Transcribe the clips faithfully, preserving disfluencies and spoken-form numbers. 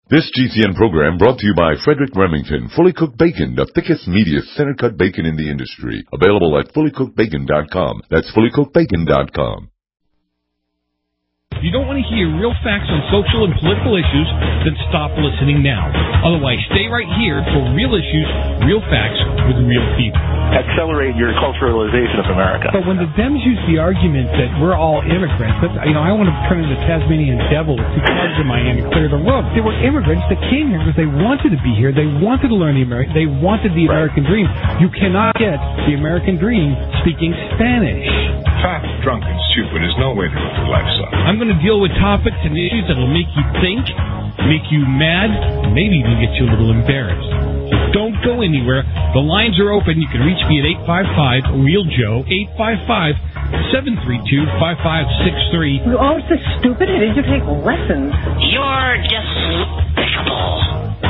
This G C N program brought to you by Frederick Remington, Fully Cooked Bacon, the thickest, meatiest, center-cut bacon in the industry. Available at fully cooked bacon dot com. That's fully cooked bacon dot com. If you don't want to hear real facts on social and political issues, then stop listening now. Otherwise, stay right here for real issues, real facts with real people. Accelerate your culturalization of America. But when the Dems use the argument that we're all immigrants, that, you know, I want to turn into Tasmanian devil with two clubs in my hand to clear the road. They were immigrants that came here because they wanted to be here. They wanted to learn the American. They wanted the Right. American dream. You cannot get the American dream speaking Spanish. Fat, drunk, and stupid is no way to live your lifestyle. I'm going to deal with topics and issues that will make you think, make you mad, maybe even get you a little embarrassed. So don't go anywhere. The lines are open. You can reach me at eight five five, REAL Joe, eight five five, seven three two, five five six three. You're always so stupid. How did you take lessons? You're despicable.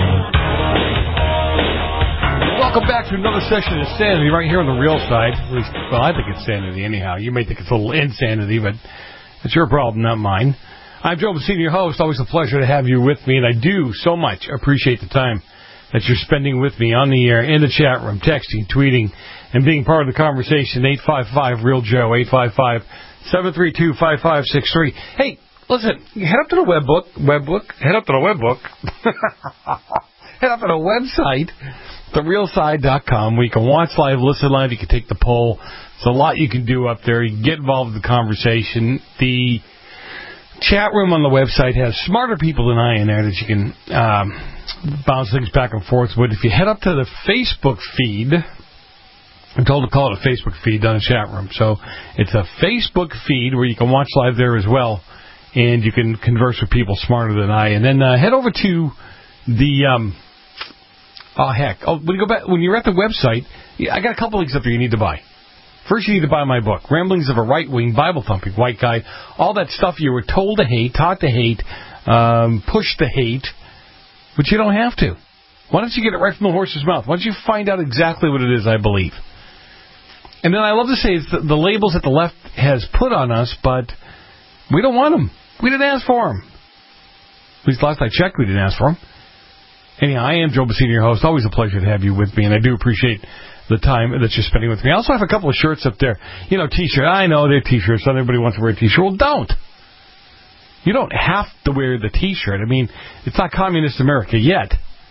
Welcome back to another session of Insanity right here on the real side. At least, well, I think it's sanity anyhow. You may think it's a little insanity, but it's your problem, not mine. I'm Joe Messina, your host. Always a pleasure to have you with me, and I do so much appreciate the time that you're spending with me on the air, in the chat room, texting, tweeting, and being part of the conversation. eight five five, REAL Joe, eight five five, seven three two, five five six three. Hey, listen, head up to the webbook, webbook, head up to the webbook, head up to the website, the real side dot com, where you can watch live, listen live, you can take the poll. There's a lot you can do up there. You can get involved with the conversation. The chat room on the website has smarter people than I in there that you can um, bounce things back and forth with. If you head up to the Facebook feed, I'm told to call it a Facebook feed, not a chat room. So it's a Facebook feed where you can watch live there as well, and you can converse with people smarter than I. And then uh, head over to the... Um, Oh, heck. Oh, when you go back, when you're at the website, I got a couple links up there you need to buy. First, you need to buy my book, Ramblings of a Right-Wing Bible-Thumping White Guy. All that stuff you were told to hate, taught to hate, um, pushed to hate, but you don't have to. Why don't you get it right from the horse's mouth? Why don't you find out exactly what it is I believe? And then I love to say it's the, the labels that the left has put on us, but we don't want them. We didn't ask for them. At least last I checked, we didn't ask for them. Anyhow, I am Joe Messina, your host. Always a pleasure to have you with me, and I do appreciate the time that you're spending with me. I also have a couple of shirts up there. You know, T-shirt. I know they're T-shirts. Not everybody wants to wear a T-shirt. Well, don't. You don't have to wear the T-shirt. I mean, it's not communist America yet.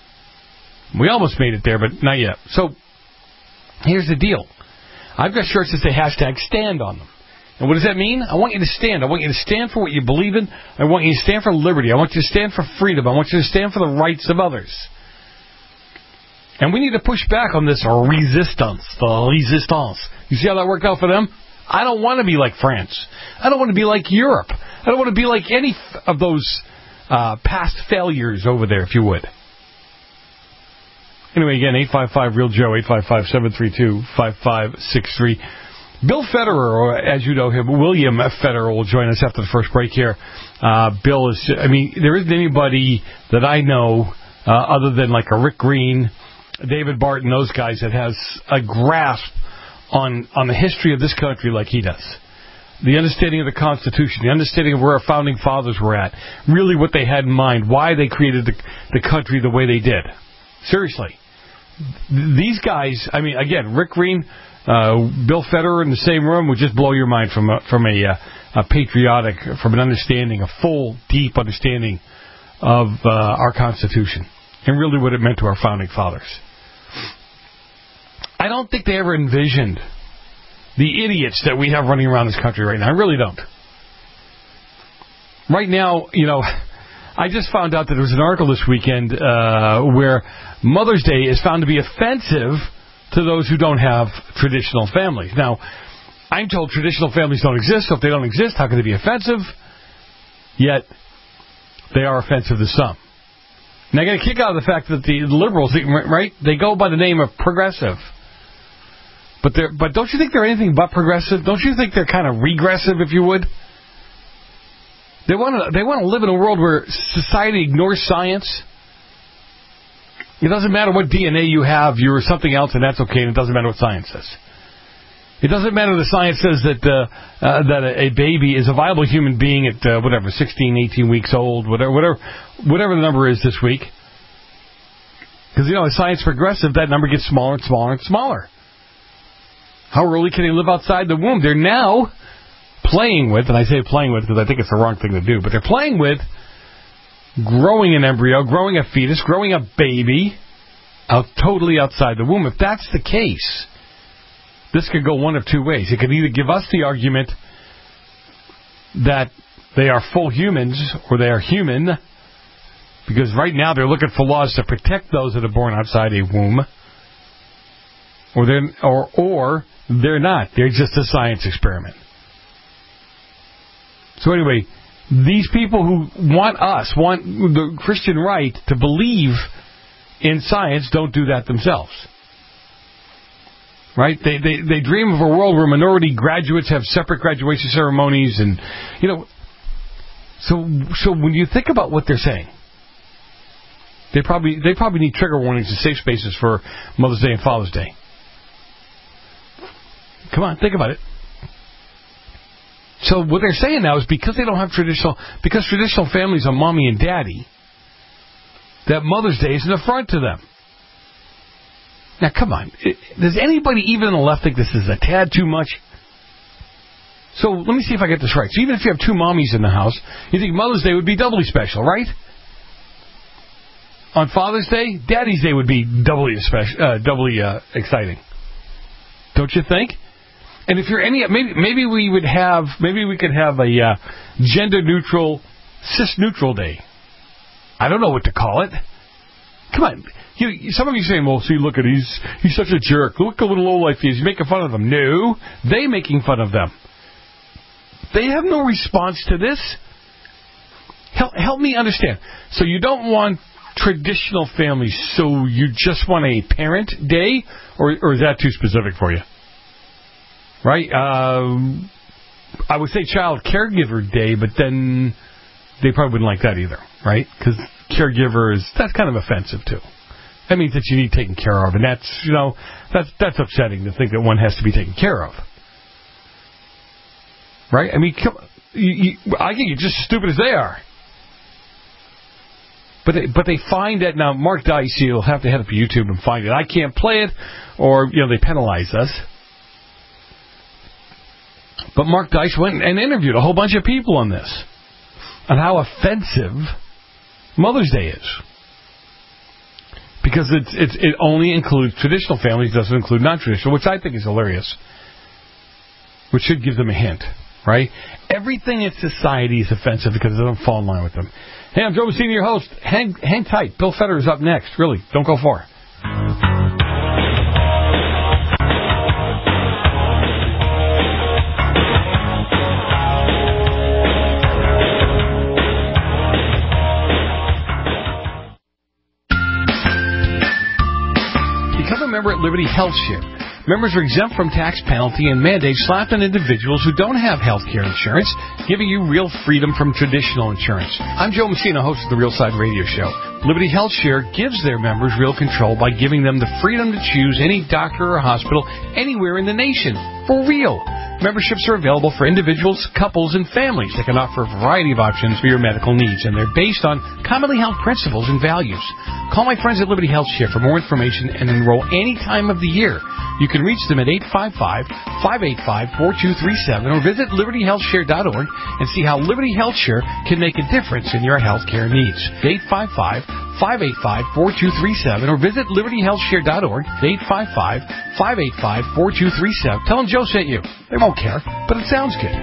We almost made it there, but not yet. So, here's the deal. I've got shirts that say hashtag stand on them. And what does that mean? I want you to stand. I want you to stand for what you believe in. I want you to stand for liberty. I want you to stand for freedom. I want you to stand for the rights of others. And we need to push back on this resistance. The resistance. You see how that worked out for them? I don't want to be like France. I don't want to be like Europe. I don't want to be like any of those uh, past failures over there, if you would. Anyway, again, eight five five, REAL Joe, eight five five, seven three two, five five six three. Bill Federer, or as you know him, William Federer, will join us after the first break here. Uh, Bill is, I mean, there isn't anybody that I know uh, other than like a Rick Green, David Barton, those guys that has a grasp on, on the history of this country like he does. The understanding of the Constitution, the understanding of where our founding fathers were at, really what they had in mind, why they created the, the country the way they did. Seriously. These guys, I mean, again, Rick Green, Uh, Bill Federer in the same room would just blow your mind from a, from a, uh, a patriotic, from an understanding, a full, deep understanding of uh, our Constitution and really what it meant to our founding fathers. I don't think they ever envisioned the idiots that we have running around this country right now. I really don't. Right now, you know, I just found out that there was an article this weekend uh, where Mother's Day is found to be offensive to those who don't have traditional families. Now, I'm told traditional families don't exist, so if they don't exist, how can they be offensive? Yet, they are offensive to some. And I get a kick out of the fact that the liberals, right, they go by the name of progressive. But they're, but don't you think they're anything but progressive? Don't you think they're kind of regressive, if you would? They want to they want to live in a world where society ignores science. It doesn't matter what D N A you have, you're something else, and that's okay, and it doesn't matter what science says. It doesn't matter the science says that uh, uh, that a, a baby is a viable human being at uh, whatever, sixteen, eighteen weeks old, whatever, whatever, whatever the number is this week. Because, you know, as science progresses, that number gets smaller and smaller and smaller. How early can they live outside the womb? They're now playing with, and I say playing with because I think it's the wrong thing to do, but they're playing with growing an embryo, growing a fetus, growing a baby out totally outside the womb. If that's the case, this could go one of two ways. It could either give us the argument that they are full humans or they are human, because right now they're looking for laws to protect those that are born outside a womb, or they're, or, or they're not. They're just a science experiment. So anyway, these people who want us, want the Christian right to believe in science, don't do that themselves. Right? They, they they dream of a world where minority graduates have separate graduation ceremonies, and you know. So so when you think about what they're saying, they probably they probably need trigger warnings and safe spaces for Mother's Day and Father's Day. Come on, think about it. So what they're saying now is because they don't have traditional, because traditional families are mommy and daddy, that Mother's Day is an affront to them. Now, come on. Does anybody, even on the left, think this is a tad too much? So let me see if I get this right. So even if you have two mommies in the house, you think Mother's Day would be doubly special, right? On Father's Day, Daddy's Day would be doubly special, uh, doubly uh, exciting. Don't you think? And if you're any, maybe maybe we would have, maybe we could have a uh, gender-neutral, cis-neutral day. I don't know what to call it. Come on. You, some of you saying, well, see, look at he's he's such a jerk. Look at little lowlife he is. He's making fun of them. No, they making fun of them. They have no response to this. Help, help me understand. So you don't want traditional families, so you just want a parent day, or, or is that too specific for you? Right? Uh, I would say child caregiver day, but then they probably wouldn't like that either, right? Because caregiver is, that's kind of offensive too. That means that you need taken care of, and that's, you know, that's that's upsetting to think that one has to be taken care of. Right? I mean, come, you, you, I think you're just as stupid as they are. But they, but they find that, now Mark Dice, you'll have to head up to YouTube and find it. I can't play it, or, you know, they penalize us. But Mark Dice went and interviewed a whole bunch of people on this, on how offensive Mother's Day is. Because it's, it's, it only includes traditional families, doesn't include non-traditional, which I think is hilarious. Which should give them a hint, right? Everything in society is offensive because it doesn't fall in line with them. Hey, I'm Joe Messina, your host. Hang, hang tight. Bill Federer is up next. Really, don't go far. Become a member at Liberty Health Share. Members are exempt from tax penalty and mandates slapped on individuals who don't have health care insurance, giving you real freedom from traditional insurance. I'm Joe Messina, host of the Real Side Radio Show. Liberty Health Share gives their members real control by giving them the freedom to choose any doctor or hospital anywhere in the nation. For real. Memberships are available for individuals, couples, and families that can offer a variety of options for your medical needs, and they're based on commonly held principles and values. Call my friends at Liberty Health Share for more information and enroll any time of the year. You can reach them at eight five five, five eight five, four two three seven or visit liberty health share dot org and see how Liberty Health Share can make a difference in your health care needs. eight five five, five eight five, four two three seven or visit liberty health share dot org. eight five five, five eight five, four two three seven. Tell them Joe sent you. They won't care, but it sounds good.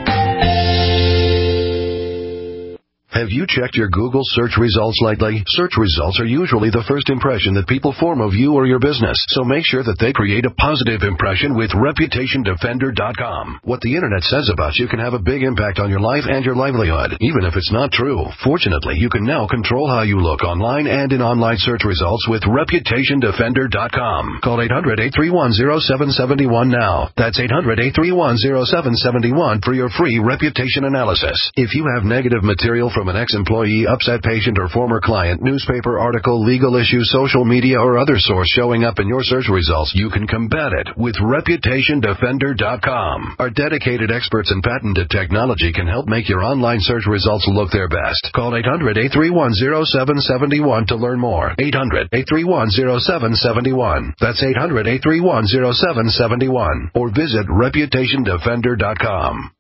Have you checked your Google search results lately? Search results are usually the first impression that people form of you or your business, so make sure that they create a positive impression with reputation defender dot com. What the internet says about you can have a big impact on your life and your livelihood, even if it's not true. Fortunately, you can now control how you look online and in online search results with reputation defender dot com. Call eight hundred, eight three one, zero seven seven one now. That's eight hundred, eight three one, zero seven seven one for your free reputation analysis. If you have negative material from from an ex-employee, upset patient, or former client, newspaper article, legal issue, social media, or other source showing up in your search results, you can combat it with Reputation Defender dot com. Our dedicated experts in patented technology can help make your online search results look their best. Call eight hundred, eight three one, zero seven seven one to learn more. eight hundred, eight three one, zero seven seven one. That's eight hundred, eight three one, zero seven seven one. Or visit Reputation Defender dot com.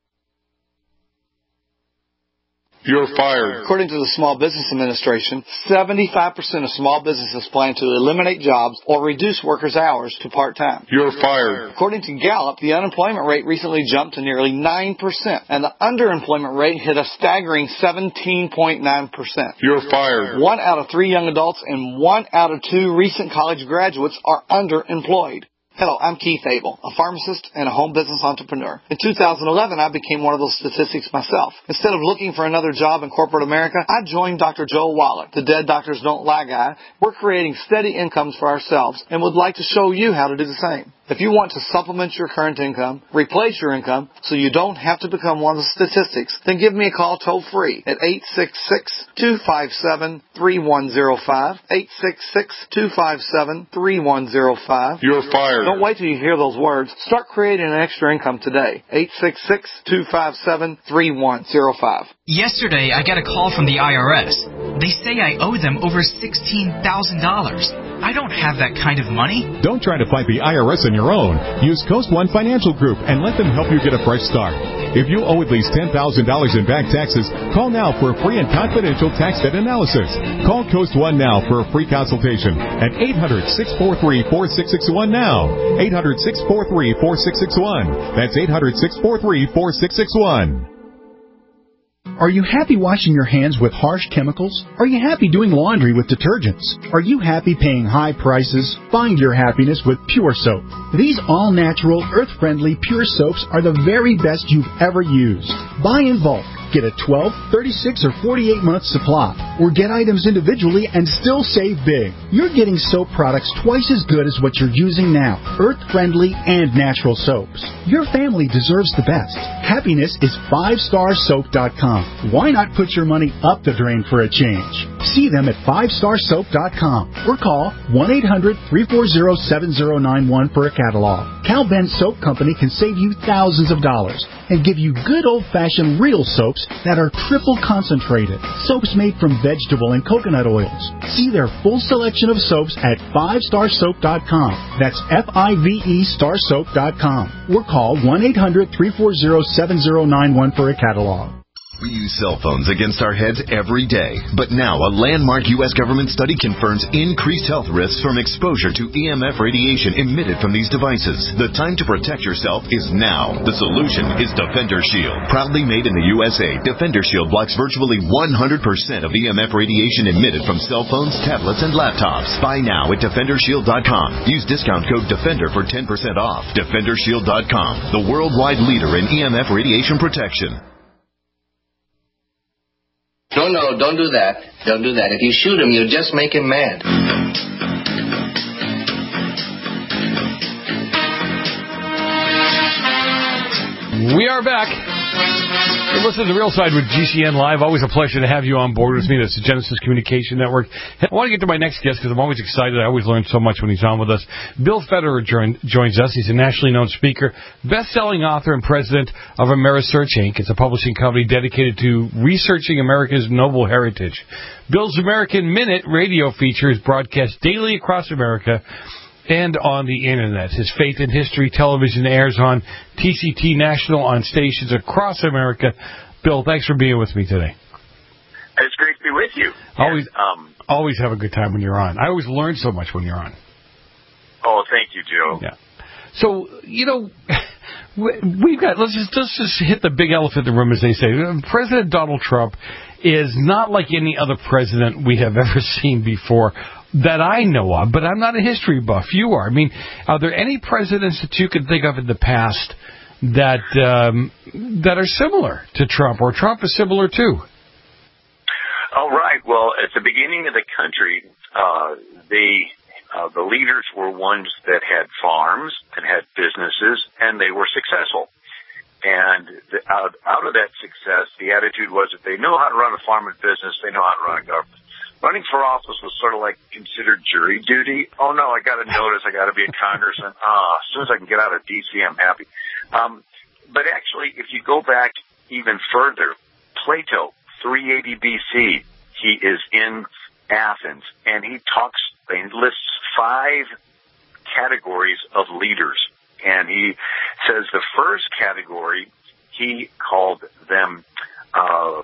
You're fired. According to the Small Business Administration, seventy-five percent of small businesses plan to eliminate jobs or reduce workers' hours to part-time. You're fired. According to Gallup, the unemployment rate recently jumped to nearly nine percent, and the underemployment rate hit a staggering seventeen point nine percent. You're fired. One out of three young adults and one out of two recent college graduates are underemployed. Hello, I'm Keith Abel, a pharmacist and a home business entrepreneur. In two thousand eleven, I became one of those statistics myself. Instead of looking for another job in corporate America, I joined Doctor Joe Wallach, the Dead Doctors Don't Lie guy. We're creating steady incomes for ourselves and would like to show you how to do the same. If you want to supplement your current income, replace your income, so you don't have to become one of the statistics, then give me a call toll-free at eight six six, two five seven, three one zero five, eight six six, two five seven, three one zero five. You're fired. Don't wait till you hear those words. Start creating an extra income today. eight six six, two five seven, three one zero five. Yesterday, I got a call from the I R S. They say I owe them over sixteen thousand dollars. I don't have that kind of money. Don't try to fight the I R S on your own. Use Coast One Financial Group and let them help you get a fresh start. If you owe at least ten thousand dollars in back taxes, call now for a free and confidential tax debt analysis. Call Coast One now for a free consultation at eight hundred, six four three, four six six one now. eight hundred, six four three, four six six one. That's eight hundred, six four three, four six six one. Are you happy washing your hands with harsh chemicals? Are you happy doing laundry with detergents? Are you happy paying high prices? Find your happiness with Pure Soap. These all-natural, earth-friendly Pure Soaps are the very best you've ever used. Buy in bulk. Get a twelve, thirty-six, or forty-eight month supply. Or get items individually and still save big. You're getting soap products twice as good as what you're using now. Earth-friendly and natural soaps. Your family deserves the best. Happiness is five star soap dot com. Why not put your money up the drain for a change? See them at five star soap dot com or call one eight hundred, three four zero, seven zero nine one for a catalog. Cal Ben Soap Company can save you thousands of dollars and give you good old-fashioned real soaps that are triple concentrated. Soaps made from vegetable and coconut oils. See their full selection of soaps at five star soap dot com. That's F I V E star soap dot com. Or call one eight hundred, three four zero, seven zero nine one for a catalog. We use cell phones against our heads every day. But now a landmark U S government study confirms increased health risks from exposure to E M F radiation emitted from these devices. The time to protect yourself is now. The solution is Defender Shield. Proudly made in the U S A, Defender Shield blocks virtually one hundred percent of E M F radiation emitted from cell phones, tablets, and laptops. Buy now at Defender Shield dot com. Use discount code DEFENDER for ten percent off. Defender Shield dot com, the worldwide leader in E M F radiation protection. No, no, don't do that. Don't do that. If you shoot him, you'll just make him mad. We are back. You're listening to The Real Side with G C N Live. Always a pleasure to have you on board with me. That's the Genesis Communication Network. I want to get to my next guest because I'm always excited. I always learn so much when he's on with us. Bill Federer join, joins us. He's a nationally known speaker, best-selling author, and president of Amerisearch, Incorporated. It's a publishing company dedicated to researching America's noble heritage. Bill's American Minute radio feature is broadcast daily across America and on the Internet. His Faith in History television airs on T C T National on stations across America. Bill, thanks for being with me today. It's great to be with you. Always, and, um, always have a good time when you're on. I always learn so much when you're on. Oh, thank you, Joe. Yeah. So, you know, we've got, let's just, let's just hit the big elephant in the room, as they say. President Donald Trump is not like any other president we have ever seen before that I know of, but I'm not a history buff. You are. I mean, are there any presidents that you can think of in the past that um, that are similar to Trump, or Trump is similar too? Oh, right. Well, at the beginning of the country, uh, the uh, the leaders were ones that had farms and had businesses, and they were successful. And the, out, out of that success, the attitude was that they know how to run a farm and business, they know how to run a government. Running for office was sort of like considered jury duty. Oh, no, I got a notice. I got to be a congressman. Ah, as soon as I can get out of D C, I'm happy. Um, but actually, if you go back even further, Plato, three eighty B C, he is in Athens, and he talks, he lists five categories of leaders. And he says the first category, he called them uh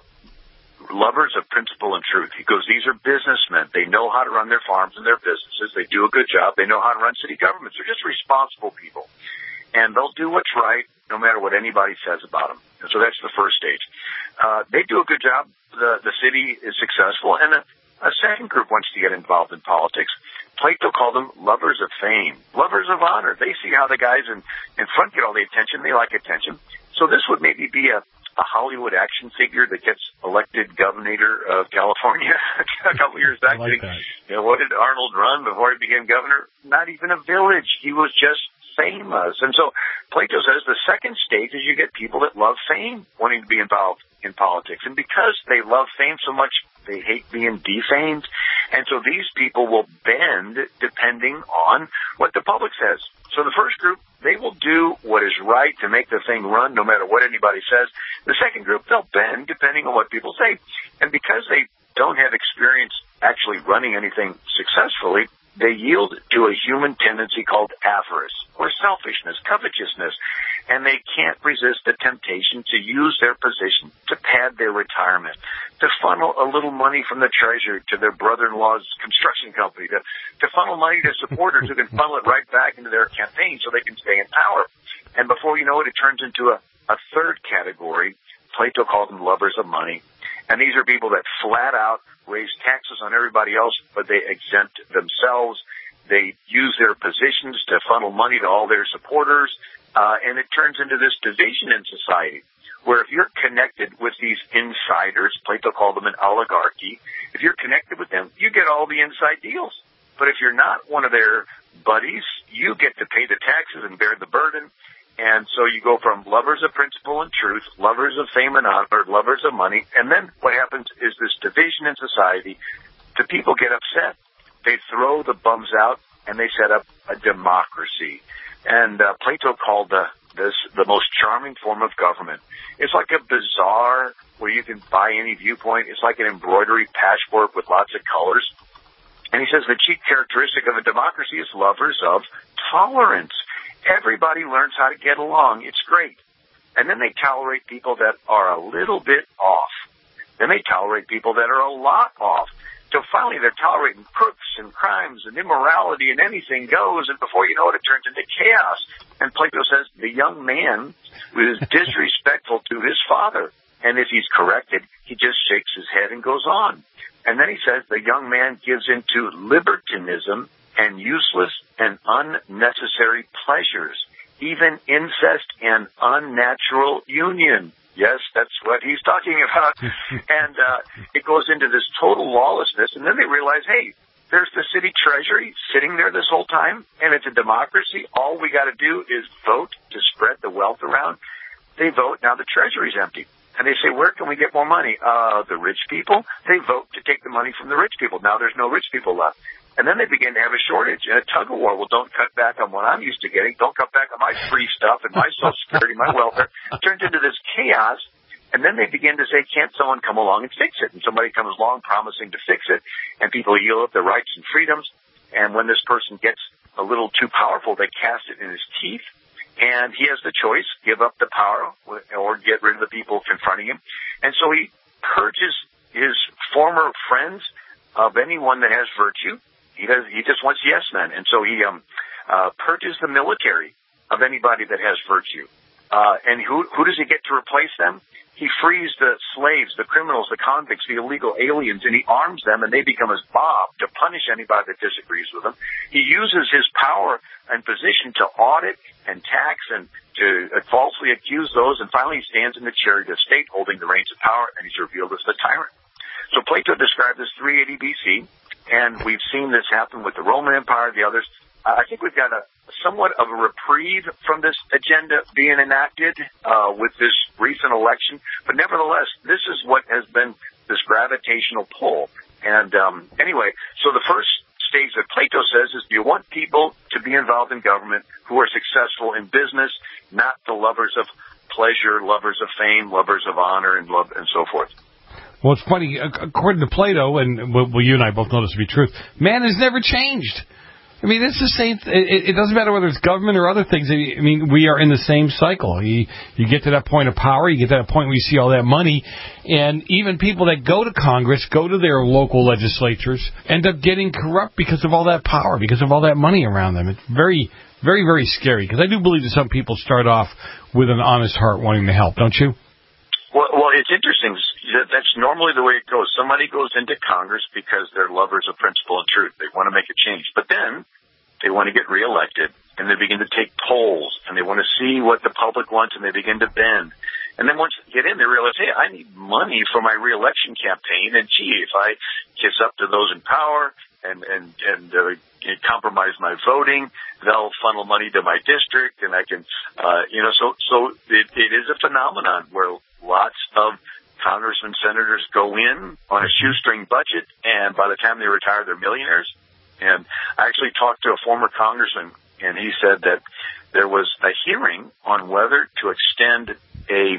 lovers of principle and truth. He goes, these are businessmen. They know how to run their farms and their businesses. They do a good job. They know how to run city governments. They're just responsible people. And they'll do what's right no matter what anybody says about them. And so that's the first stage. Uh, they do a good job. The, the city is successful. And a, a second group wants to get involved in politics. Plato called them lovers of fame, lovers of honor. They see how the guys in, in front get all the attention. They like attention. So this would maybe be a a Hollywood action figure that gets elected governor of California a couple years back. I like that. You know, what did Arnold run before he became governor? Not even a village. He was just famous. And so Plato says the second stage is you get people that love fame wanting to be involved in politics. And because they love fame so much, they hate being defamed. And so these people will bend depending on what the public says. So the first group, they will do what is right to make the thing run no matter what anybody says. The second group, they'll bend depending on what people say. And because they don't have experience actually running anything successfully, they yield to a human tendency called avarice or selfishness, covetousness, and they can't resist the temptation to use their position to pad their retirement, to funnel a little money from the treasury to their brother-in-law's construction company, to, to funnel money to supporters who can funnel it right back into their campaign so they can stay in power. And before you know it, it turns into a, a third category. Plato called them lovers of money. And these are people that flat out raise taxes on everybody else, but they exempt themselves. They use their positions to funnel money to all their supporters. Uh, and it turns into this division in society where if you're connected with these insiders, Plato called them an oligarchy, if you're connected with them, you get all the inside deals. But if you're not one of their buddies, you get to pay the taxes and bear the burden. And so you go from lovers of principle and truth, lovers of fame and honor, lovers of money, and then what happens is this division in society. The people get upset. They throw the bums out, and they set up a democracy. And uh, Plato called the, this the most charming form of government. It's like a bazaar where you can buy any viewpoint. It's like an embroidery patchwork with lots of colors. And he says the chief characteristic of a democracy is lovers of tolerance. Everybody learns how to get along. It's great. And then they tolerate people that are a little bit off. Then they tolerate people that are a lot off. So finally they're tolerating crooks and crimes and immorality and anything goes. And before you know it, it turns into chaos. And Plato says the young man is disrespectful to his father. And if he's corrected, he just shakes his head and goes on. And then he says the young man gives into libertinism and useless and unnecessary pleasures, even incest and unnatural union. Yes, that's what he's talking about. And uh, it goes into this total lawlessness, and then they realize, hey, there's the city treasury sitting there this whole time, and it's a democracy. All we got to do is vote to spread the wealth around. They vote, now the treasury's empty. And they say, where can we get more money? Uh, the rich people. They vote to take the money from the rich people. Now there's no rich people left. And then they begin to have a shortage and a tug of war. Well, don't cut back on what I'm used to getting. Don't cut back on my free stuff and my Social Security, my welfare. It turns into this chaos. And then they begin to say, can't someone come along and fix it? And somebody comes along promising to fix it. And people yield up their rights and freedoms. And when this person gets a little too powerful, they cast it in his teeth. And he has the choice, give up the power or get rid of the people confronting him. And so he purges his former friends of anyone that has virtue. He does. He just wants yes men, and so he um, uh, purges the military of anybody that has virtue. Uh, and who who does he get to replace them? He frees the slaves, the criminals, the convicts, the illegal aliens, and he arms them, and they become his mob to punish anybody that disagrees with him. He uses his power and position to audit and tax and to uh, falsely accuse those, and finally he stands in the chariot of state holding the reins of power, and he's revealed as the tyrant. So Plato described this three eighty B C, and we've seen this happen with the Roman Empire, the others. Uh, I think we've got a, somewhat of a reprieve from this agenda being enacted uh, with this recent election. But nevertheless, this is what has been this gravitational pull. And um, anyway, so the first stage that Plato says is, do you want people to be involved in government who are successful in business, not the lovers of pleasure, lovers of fame, lovers of honor, and love, and so forth? Well, it's funny. According to Plato, and well, you and I both know this to be truth, man has never changed. I mean, it's the same. It, it doesn't matter whether it's government or other things. I mean, we are in the same cycle. You, you get to that point of power. You get to that point where you see all that money. And even people that go to Congress, go to their local legislatures, end up getting corrupt because of all that power, because of all that money around them. It's very, very, very scary. Because I do believe that some people start off with an honest heart wanting to help, don't you? Well, well, it's interesting. That's normally the way it goes. Somebody goes into Congress because they're lovers of principle and truth. They want to make a change. But then they want to get reelected, and they begin to take polls, and they want to see what the public wants, and they begin to bend. And then once they get in, they realize, hey, I need money for my reelection campaign, and gee, if I kiss up to those in power and and and uh, compromise my voting, they'll funnel money to my district, and I can, uh, you know, so so it, it is a phenomenon where lots of congressmen, senators go in on a shoestring budget, and by the time they retire, they're millionaires. And I actually talked to a former congressman, and he said that there was a hearing on whether to extend a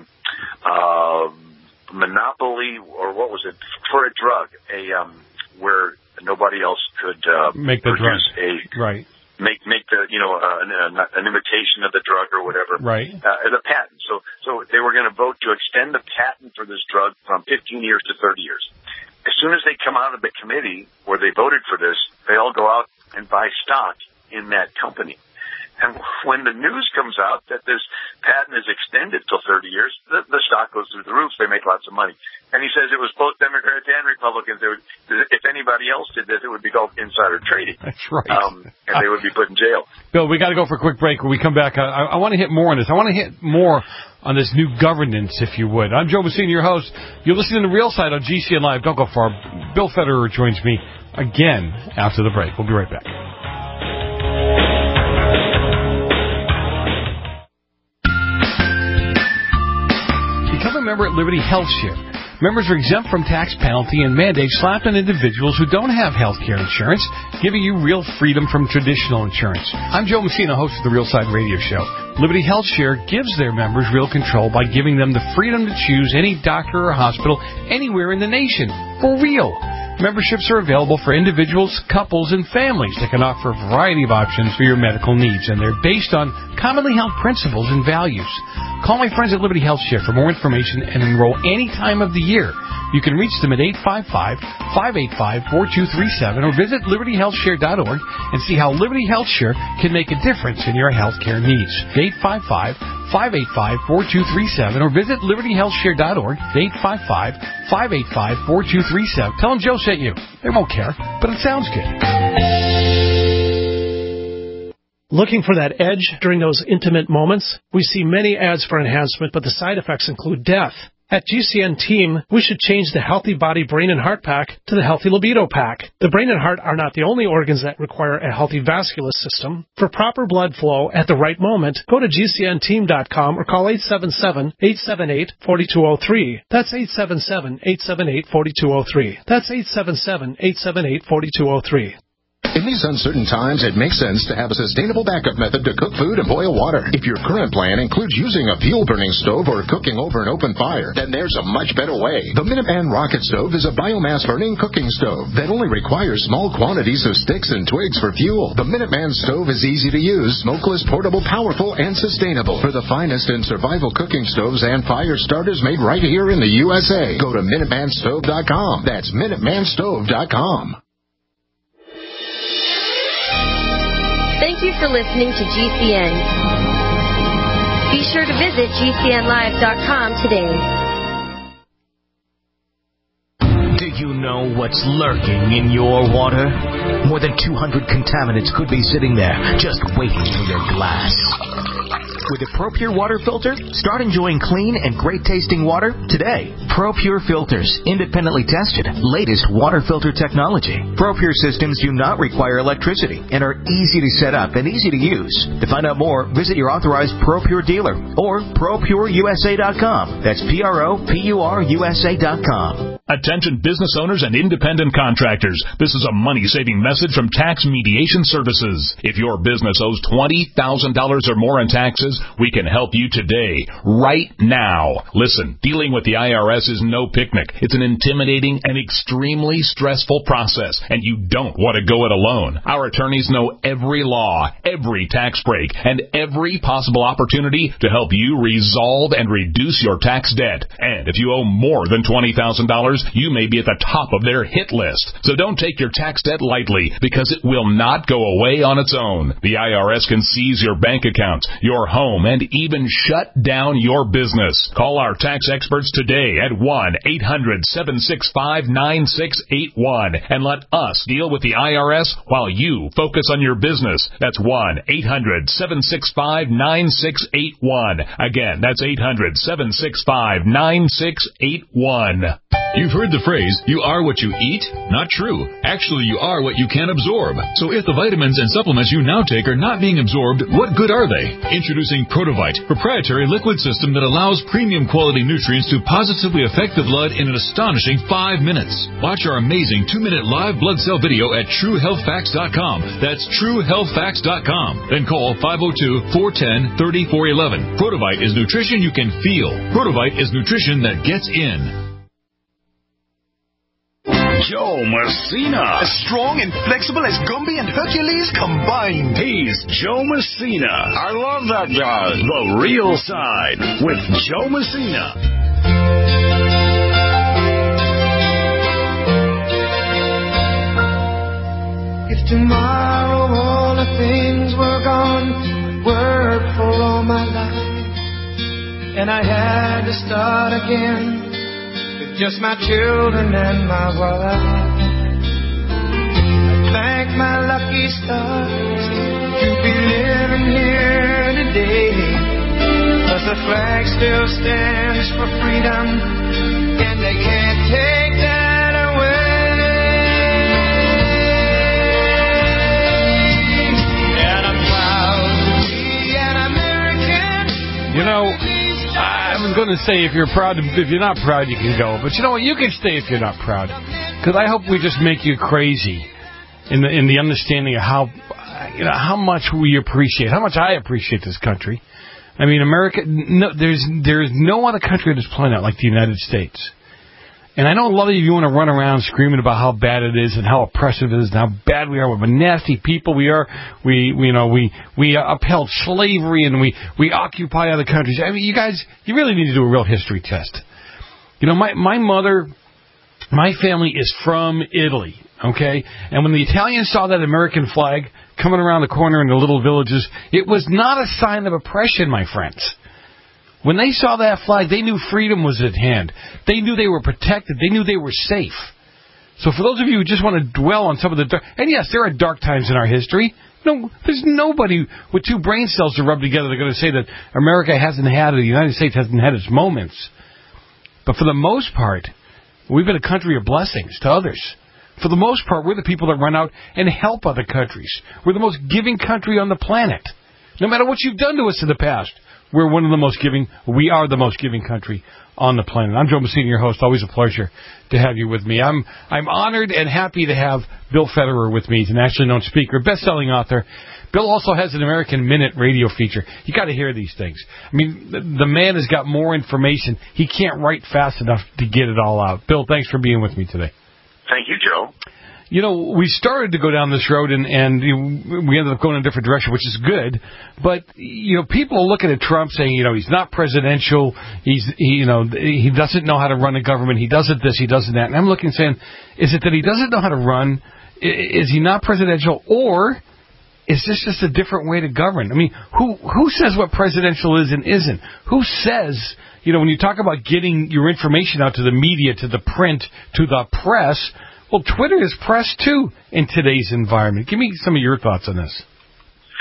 uh, monopoly, or what was it, for a drug, a um, where nobody else could uh, make the produce drug. a right. Make make the you know uh, an, an imitation of the drug or whatever, right? Uh, as a patent. So so they were going to vote to extend the patent for this drug from fifteen years to thirty years. As soon as they come out of the committee where they voted for this, they all go out and buy stock in that company. And when the news comes out that this patent is extended till thirty years, the, the stock goes through the roof. They make lots of money. And he says it was both Democrats and Republicans. They would, if anybody else did this, it would be called insider trading. That's right. Um, and they would be put in jail. Bill, we got to go for a quick break. When we come back, I, I want to hit more on this. I want to hit more on this new governance, if you would. I'm Joe Messina, your host. You're listening to Real Side on G C N Live. Don't go far. Bill Federer joins me again after the break. We'll be right back. Become a member at Liberty Health Share. Members are exempt from tax penalty and mandates slapped on individuals who don't have health care insurance, giving you real freedom from traditional insurance. I'm Joe Messina, host of the Real Side Radio Show. Liberty Health Share gives their members real control by giving them the freedom to choose any doctor or hospital anywhere in the nation. For real. Memberships are available for individuals, couples, and families that can offer a variety of options for your medical needs, and they're based on commonly held principles and values. Call my friends at Liberty Health Share for more information and enroll any time of the year. You can reach them at eight five five, five eight five, four two three seven or visit liberty health share dot org and see how Liberty Health Share can make a difference in your health care needs. eight five five, five eight five, four two three seven or visit liberty health share dot org. eight five five, five eight five, four two three seven. Tell them Joe sent you. They won't care, but it sounds good. Looking for that edge during those intimate moments? We see many ads for enhancement, but the side effects include death. At G C N Team, we should change the Healthy Body, Brain, and Heart Pack to the Healthy Libido Pack. The brain and heart are not the only organs that require a healthy vascular system. For proper blood flow at the right moment, go to G C N team dot com or call eight seven seven, eight seven eight, four two zero three. That's eight seven seven, eight seven eight, four two zero three. That's eight seven seven, eight seven eight, four two zero three. In these uncertain times, it makes sense to have a sustainable backup method to cook food and boil water. If your current plan includes using a fuel-burning stove or cooking over an open fire, then there's a much better way. The Minuteman Rocket Stove is a biomass-burning cooking stove that only requires small quantities of sticks and twigs for fuel. The Minuteman Stove is easy to use, smokeless, portable, powerful, and sustainable. For the finest in survival cooking stoves and fire starters made right here in the U S A, go to minuteman stove dot com. That's minuteman stove dot com. Thank you for listening to G C N. Be sure to visit G C N live dot com today. Do you know what's lurking in your water? More than two hundred contaminants could be sitting there, just waiting for your glass. With a ProPure water filter, start enjoying clean and great-tasting water today. ProPure filters, independently tested, latest water filter technology. ProPure systems do not require electricity and are easy to set up and easy to use. To find out more, visit your authorized ProPure dealer or pro pure u s a dot com. That's P R O P U R U S A dot com. Attention business owners and independent contractors. This is a money-saving message from Tax Mediation Services. If your business owes twenty thousand dollars or more in taxes, we can help you today, right now. Listen, dealing with the I R S is no picnic. It's an intimidating and extremely stressful process, and you don't want to go it alone. Our attorneys know every law, every tax break, and every possible opportunity to help you resolve and reduce your tax debt. And if you owe more than twenty thousand dollars, you may be at the top of their hit list. So don't take your tax debt lightly, because it will not go away on its own. The I R S can seize your bank accounts, your home, and even shut down your business. Call our tax experts today at one eight hundred seven six five nine six eight one and let us deal with the I R S while you focus on your business. That's one eight hundred seven six five nine six eight one. Again, that's eight hundred seven six five nine six eight one. You've heard the phrase, you are what you eat? Not true. Actually, you are what you can absorb. So if the vitamins and supplements you now take are not being absorbed, what good are they? Introducing Protovite, proprietary liquid system that allows premium quality nutrients to positively affect the blood in an astonishing five minutes. Watch our amazing two-minute live blood cell video at true health facts dot com. That's true health facts dot com. Then call five oh two, four one zero, three four one one. Protovite is nutrition you can feel. Protovite is nutrition that gets in. Joe Messina. As strong and flexible as Gumby and Hercules combined. He's Joe Messina. I love that guy. The Real Side with Joe Messina. If tomorrow all the things were gone, I'd work for all my life, and I had to start again. Just my children and my wife. I thank my lucky stars to be living here today, 'cause the flag still stands for freedom, and they can't take that away. And I'm proud to be an American. You know, I was going to say, if you're proud, if you're not proud, you can go. But you know what? You can stay if you're not proud, because I hope we just make you crazy in the in the understanding of how, you know, how much we appreciate, how much I appreciate this country. I mean, America. No, there's there's no other country on this planet like the United States. And I know a lot of you want to run around screaming about how bad it is and how oppressive it is and how bad we are, what nasty people we are. We, we you know, we we upheld slavery and we, we occupy other countries. I mean, you guys, you really need to do a real history test. You know, my my mother, my family is from Italy, okay? And when the Italians saw that American flag coming around the corner in the little villages, it was not a sign of oppression, my friends. When they saw that flag, they knew freedom was at hand. They knew they were protected. They knew they were safe. So for those of you who just want to dwell on some of the dark... And yes, there are dark times in our history. No, there's nobody with two brain cells to rub together that are going to say that America hasn't had, or the United States hasn't had its moments. But for the most part, we've been a country of blessings to others. For the most part, we're the people that run out and help other countries. We're the most giving country on the planet. No matter what you've done to us in the past, we're one of the most giving, we are the most giving country on the planet. I'm Joe Messina, your host. Always a pleasure to have you with me. I'm I'm honored and happy to have Bill Federer with me. He's a nationally known speaker, best-selling author. Bill also has an American Minute radio feature. You got to hear these things. I mean, the, the man has got more information. He can't write fast enough to get it all out. Bill, thanks for being with me today. Thank you, Joe. You know, we started to go down this road, and, and we ended up going in a different direction, which is good. But, you know, people are looking at Trump saying, you know, he's not presidential. He's, he, you know, he doesn't know how to run a government. He doesn't this, he doesn't that. And I'm looking saying, is it that he doesn't know how to run? Is he not presidential? Or is this just a different way to govern? I mean, who who says what presidential is and isn't? Who says, you know, when you talk about getting your information out to the media, to the print, to the press, well, Twitter is press, too, in today's environment. Give me some of your thoughts on this.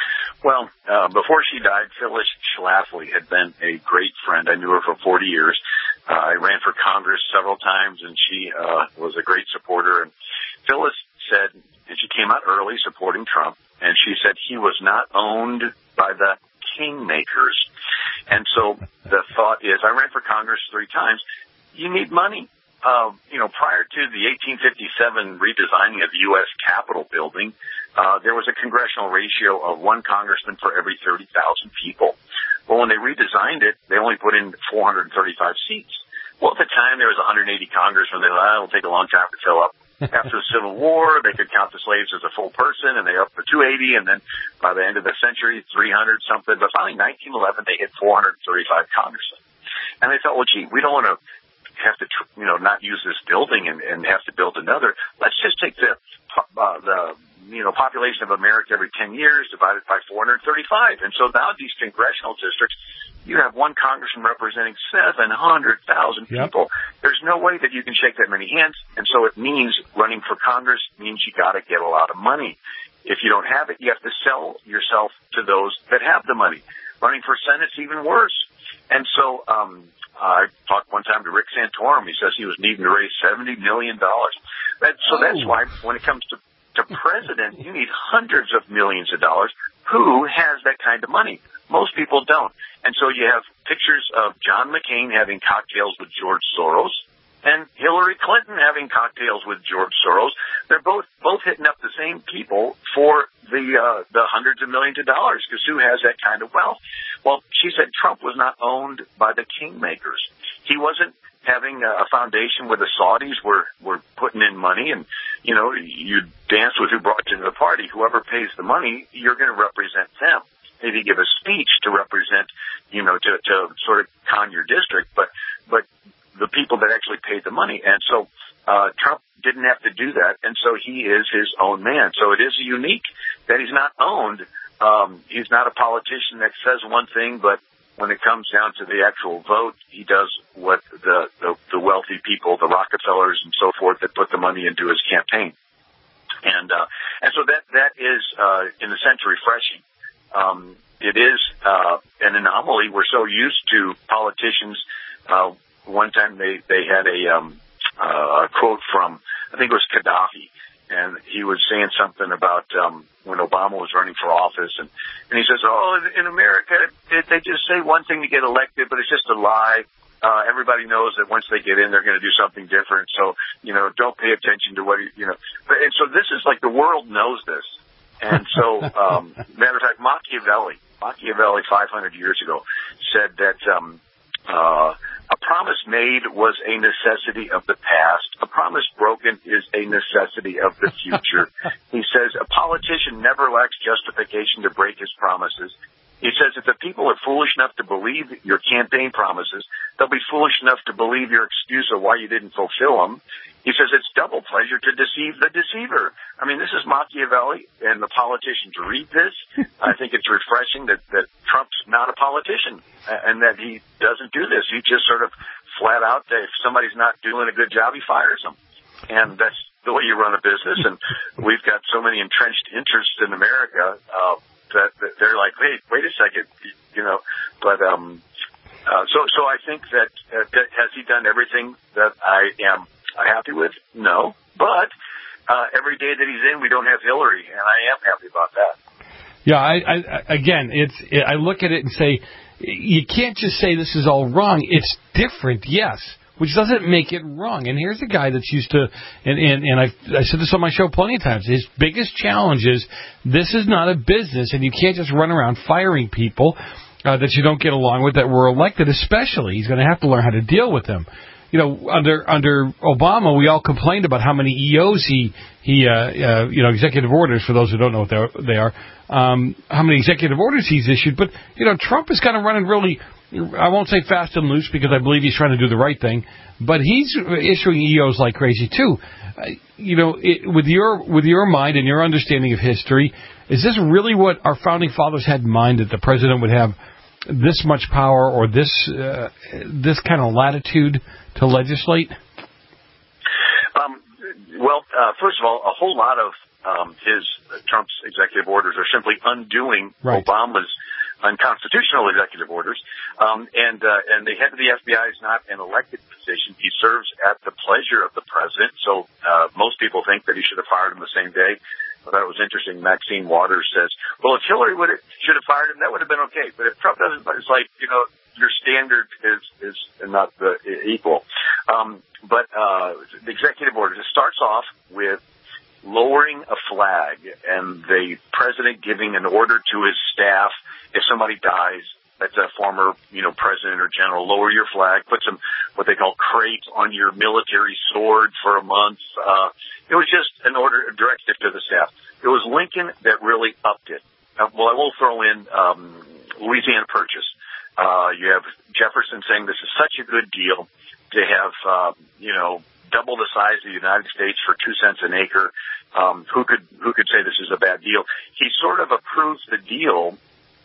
Well, uh, before she died, Phyllis Schlafly had been a great friend. I knew her for forty years. Uh, I ran for Congress several times, and she uh, was a great supporter. And Phyllis said, and she came out early supporting Trump, and she said he was not owned by the kingmakers. And so the thought is, I ran for Congress three times. You need money. Uh, you know, prior to the eighteen fifty-seven redesigning of the U S Capitol building, uh, there was a congressional ratio of one congressman for every thirty thousand people. Well, when they redesigned it, they only put in four hundred thirty-five seats. Well, at the time, there was one hundred eighty congressmen. They thought, oh, it'll take a long time to fill up. After the Civil War, they could count the slaves as a full person, and they upped to two hundred eighty, and then by the end of the century, three hundred something. But finally, nineteen eleven, they hit four hundred thirty-five congressmen. And they thought, well, gee, we don't want to have to, you know, not use this building and, and have to build another. Let's just take the, uh, the, you know, population of America every ten years, divided by four hundred thirty-five. And so now these congressional districts, you have one congressman representing seven hundred thousand Yep. people. There's no way that you can shake that many hands. And so it means running for Congress means you got to get a lot of money. If you don't have it, you have to sell yourself to those that have the money. Running for Senate's even worse. And so, um, I talked one time to Rick Santorum. He says he was needing to raise seventy million dollars. That, so that's Oh. why when it comes to, to president, you need hundreds of millions of dollars. Who has that kind of money? Most people don't. And so you have pictures of John McCain having cocktails with George Soros and Hillary Clinton having cocktails with George Soros. They're both both hitting up the same people for the uh, the hundreds of millions of dollars, because who has that kind of wealth? Well, she said Trump was not owned by the kingmakers. He wasn't having a foundation where the Saudis were, were putting in money, and, you know, you dance with who brought you to the party. Whoever pays the money, you're going to represent them. Maybe give a speech to represent, you know, to, to sort of con your district, but, but the people that actually paid the money. And so, uh, Trump didn't have to do that, and so he is his own man. So it is unique that he's not owned. Um, he's not a politician that says one thing, but when it comes down to the actual vote, he does what the, the, the wealthy people, the Rockefellers and so forth, that put the money into his campaign. And, uh, and so that, that is, uh, in a sense refreshing. Um, it is, uh, an anomaly. We're so used to politicians. Uh, one time they, they had a, um, uh, a quote from, I think it was Gaddafi. And he was saying something about um, when Obama was running for office, and, and he says, "Oh, in America, it, they just say one thing to get elected, but it's just a lie. Uh, everybody knows that once they get in, they're going to do something different. So, you know, don't pay attention to what you know." But, and so this is like the world knows this. And so, um, matter of fact, Machiavelli, Machiavelli, five hundred years ago, said that. Um, uh, A promise made was a necessity of the past. A promise broken is a necessity of the future. He says a politician never lacks justification to break his promises. He says if the people are foolish enough to believe your campaign promises, they'll be foolish enough to believe your excuse of why you didn't fulfill them. He says it's double pleasure to deceive the deceiver. I mean, this is Machiavelli, and the politicians read this. I think it's refreshing that, that Trump's not a politician and that he doesn't do this. He just sort of flat out, if somebody's not doing a good job, he fires them. And that's the way you run a business. And we've got so many entrenched interests in America uh, that, that they're like, wait, wait a second, you know. But um, uh, so, so I think that, uh, that has he done everything that I am happy with? No. But uh, every day that he's in, we don't have Hillary, and I am happy about that. Yeah, I, I again, it's I look at it and say, you can't just say this is all wrong. It's different, yes, which doesn't make it wrong. And here's a guy that's used to, and, and, and I I said this on my show plenty of times, his biggest challenge is this is not a business, and you can't just run around firing people uh, that you don't get along with that were elected, especially. He's going to have to learn how to deal with them. You know, under under Obama, we all complained about how many E Os he he uh, uh, you know executive orders, for those who don't know what they are, um, how many executive orders he's issued. But you know, Trump is kind of running really, I won't say fast and loose because I believe he's trying to do the right thing, but he's issuing E Os like crazy too. Uh, you know, it, with your with your mind and your understanding of history, is this really what our founding fathers had in mind, that the president would have this much power or this uh, this kind of latitude to legislate? Um, well, uh, first of all, a whole lot of um, his uh, Trump's executive orders are simply undoing right. Obama's unconstitutional executive orders. Um, and uh, and the head of the F B I is not an elected position. He serves at the pleasure of the president. So uh, most people think that he should have fired him the same day. I thought it was interesting. Maxine Waters says, well, if Hillary would have, should have fired him, that would have been okay. But if Trump doesn't, it's like, you know, your standard is, is not the equal. Um, but uh, the executive order, it starts off with lowering a flag and the president giving an order to his staff. If somebody dies, that's a former, you know, president or general, lower your flag, put some, what they call crates on your military sword for a month. Uh, it was just an order, a directive to the staff. It was Lincoln that really upped it. Uh, well, I will throw in, um, Louisiana Purchase. Uh, you have Jefferson saying this is such a good deal to have, uh, you know, double the size of the United States for two cents an acre. Um, who could, who could say this is a bad deal? He sort of approves the deal,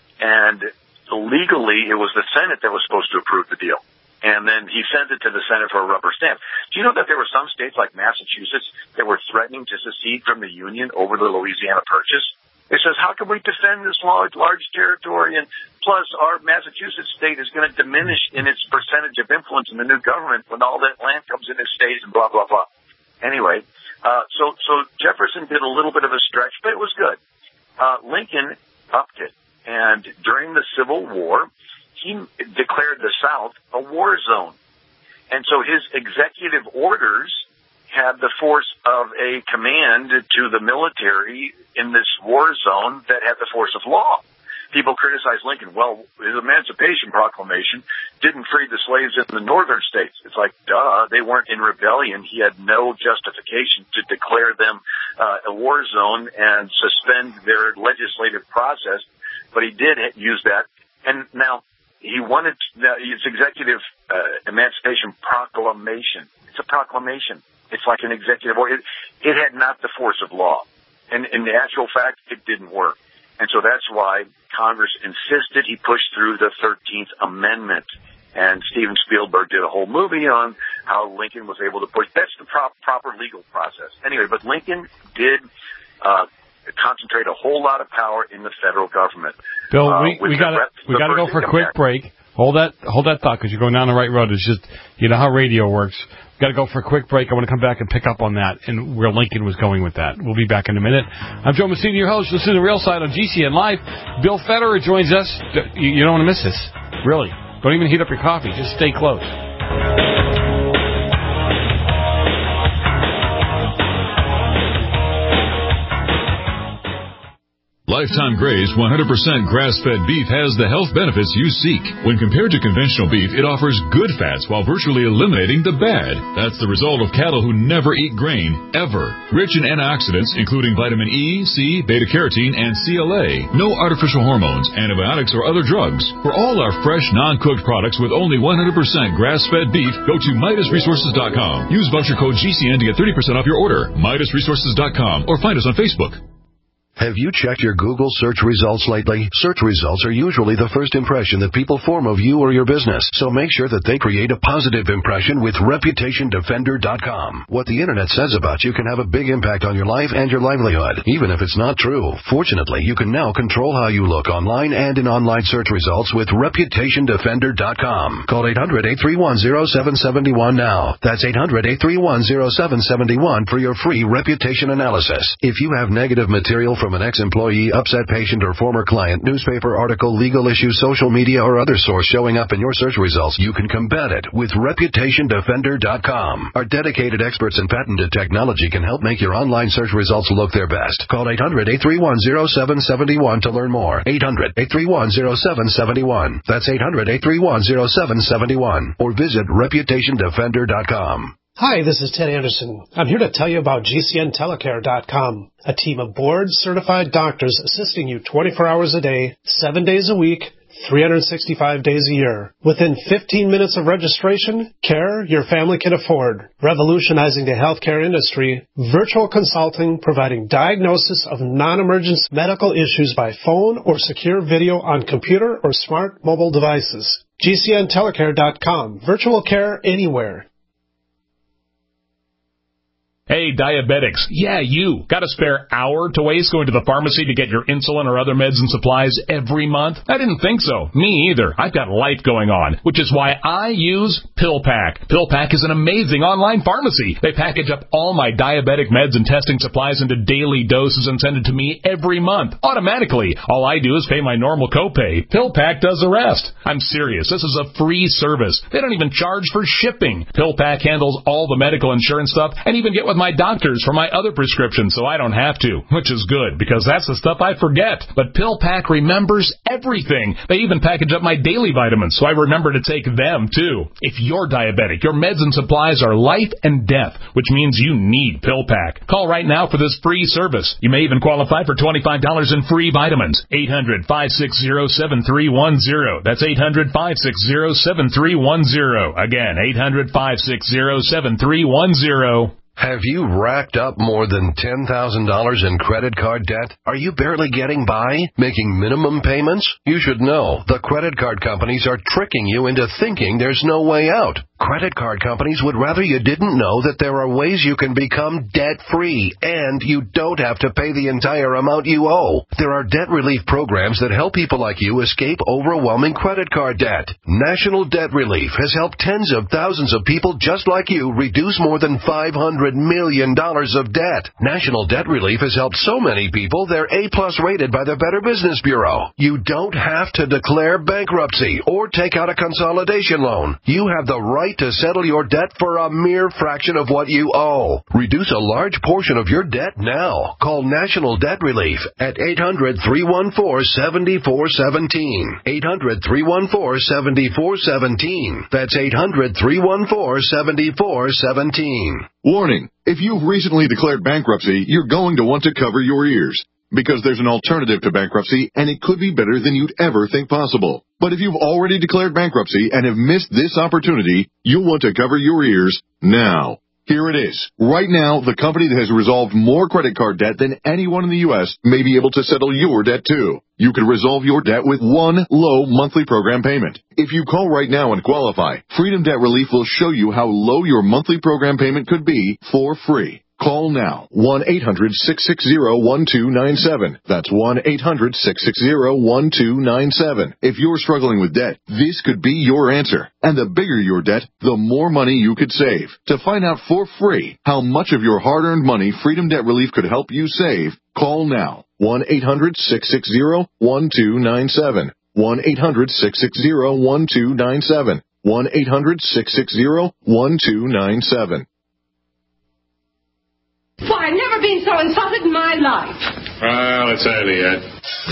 and legally it was the Senate that was supposed to approve the deal. And then he sent it to the Senate for a rubber stamp. Do you know that there were some states like Massachusetts that were threatening to secede from the Union over the Louisiana Purchase? It says, how can we defend this large, large territory? And plus, our Massachusetts state is going to diminish in its percentage of influence in the new government when all that land comes in its states and blah, blah, blah. Anyway, uh, so, so Jefferson did a little bit of a stretch, but it was good. Uh, Lincoln upped it. And during the Civil War, he declared the South a war zone. And so his executive orders had the force of a command to the military in this war zone that had the force of law. People criticize Lincoln. Well, his Emancipation Proclamation didn't free the slaves in the northern states. It's like, duh, they weren't in rebellion. He had no justification to declare them uh, a war zone and suspend their legislative process, but he did use that. And now he wanted uh, his executive uh, Emancipation Proclamation. It's a proclamation. It's like an executive order. It, it had not the force of law. And in the actual fact, it didn't work. And so that's why Congress insisted he push through the thirteenth Amendment. And Steven Spielberg did a whole movie on how Lincoln was able to push. That's the prop, proper legal process. Anyway, but Lincoln did uh, concentrate a whole lot of power in the federal government. Bill, uh, we we got we got to go for a quick break. Hold that hold that thought, because you're going down the right road. It's just, you know how radio works. Got to go for a quick break. I want to come back and pick up on that and where Lincoln was going with that. We'll be back in a minute. I'm Joe Messina, your host. This is The Real Side on G C N Live. Bill Federer joins us. You don't want to miss this. Really. Don't even heat up your coffee. Just stay close. Lifetime Graze one hundred percent grass-fed beef has the health benefits you seek. When compared to conventional beef, it offers good fats while virtually eliminating the bad. That's the result of cattle who never eat grain, ever. Rich in antioxidants, including vitamin E, C, beta-carotene, and C L A. No artificial hormones, antibiotics, or other drugs. For all our fresh, non-cooked products with only one hundred percent grass-fed beef, go to Midas Resources dot com. Use voucher code G C N to get thirty percent off your order. Midas Resources dot com or find us on Facebook. Have you checked your Google search results lately? Search results are usually the first impression that people form of you or your business, so make sure that they create a positive impression with Reputation Defender dot com. What the Internet says about you can have a big impact on your life and your livelihood, even if it's not true. Fortunately, you can now control how you look online and in online search results with Reputation Defender dot com. Call eight hundred, eight three one, zero seven seven one now. That's eight hundred, eight three one, zero seven seven one for your free reputation analysis. If you have negative material from an ex-employee, upset patient, or former client, newspaper article, legal issue, social media, or other source showing up in your search results, you can combat it with Reputation Defender dot com. Our dedicated experts in patented technology can help make your online search results look their best. Call eight hundred, eight three one, zero seven seven one to learn more. eight hundred, eight three one, zero seven seven one. That's eight hundred, eight three one, zero seven seven one. Or visit Reputation Defender dot com. Hi, this is Ted Anderson. I'm here to tell you about G C N Telecare dot com, a team of board-certified doctors assisting you twenty-four hours a day, seven days a week, three hundred sixty-five days a year. Within fifteen minutes of registration, care your family can afford. Revolutionizing the healthcare industry, virtual consulting providing diagnosis of non-emergent medical issues by phone or secure video on computer or smart mobile devices. G C N Telecare dot com, virtual care anywhere. Hey, diabetics. Yeah, you. Got a spare hour to waste going to the pharmacy to get your insulin or other meds and supplies every month? I didn't think so. Me either. I've got life going on, which is why I use PillPack. PillPack is an amazing online pharmacy. They package up all my diabetic meds and testing supplies into daily doses and send it to me every month, automatically. All I do is pay my normal copay. PillPack does the rest. I'm serious. This is a free service. They don't even charge for shipping. PillPack handles all the medical insurance stuff and even get with my doctors for my other prescriptions, so I don't have to, which is good because that's the stuff I forget. But PillPack remembers everything. They even package up my daily vitamins, so I remember to take them too. If you're diabetic, your meds and supplies are life and death, which means you need PillPack. Call right now for this free service. You may even qualify for twenty-five dollars in free vitamins. eight hundred, five six zero, seven three one zero. That's eight hundred, five six zero, seven three one zero. Again, eight hundred, five six zero, seven three one zero. Have you racked up more than ten thousand dollars in credit card debt? Are you barely getting by? Making minimum payments? You should know the credit card companies are tricking you into thinking there's no way out. Credit card companies would rather you didn't know that there are ways you can become debt-free, and you don't have to pay the entire amount you owe. There are debt relief programs that help people like you escape overwhelming credit card debt. National Debt Relief has helped tens of thousands of people just like you reduce more than five hundred million dollars of debt. National Debt Relief has helped so many people they're A-plus rated by the Better Business Bureau. You don't have to declare bankruptcy or take out a consolidation loan. You have the right to settle your debt for a mere fraction of what you owe. Reduce a large portion of your debt now. Call National Debt Relief at eight hundred, three one four, seven four one seven. eight hundred, three one four, seven four one seven. That's eight hundred, three one four, seven four one seven. Warning, if you've recently declared bankruptcy, you're going to want to cover your ears, because there's an alternative to bankruptcy, and it could be better than you'd ever think possible. But if you've already declared bankruptcy and have missed this opportunity, you'll want to cover your ears now. Here it is. Right now, the company that has resolved more credit card debt than anyone in the U S may be able to settle your debt too. You can resolve your debt with one low monthly program payment. If you call right now and qualify, Freedom Debt Relief will show you how low your monthly program payment could be for free. Call now, one eight hundred, six six zero, one two nine seven. That's one eight hundred, six six zero, one two nine seven. If you're struggling with debt, this could be your answer. And the bigger your debt, the more money you could save. To find out for free how much of your hard-earned money Freedom Debt Relief could help you save, call now, one eight hundred, six six zero, one two nine seven. one eight hundred, six six zero, one two nine seven. one eight hundred, six six zero, one two nine seven. Why, I've never been so insulted in my life. Well, it's early yet.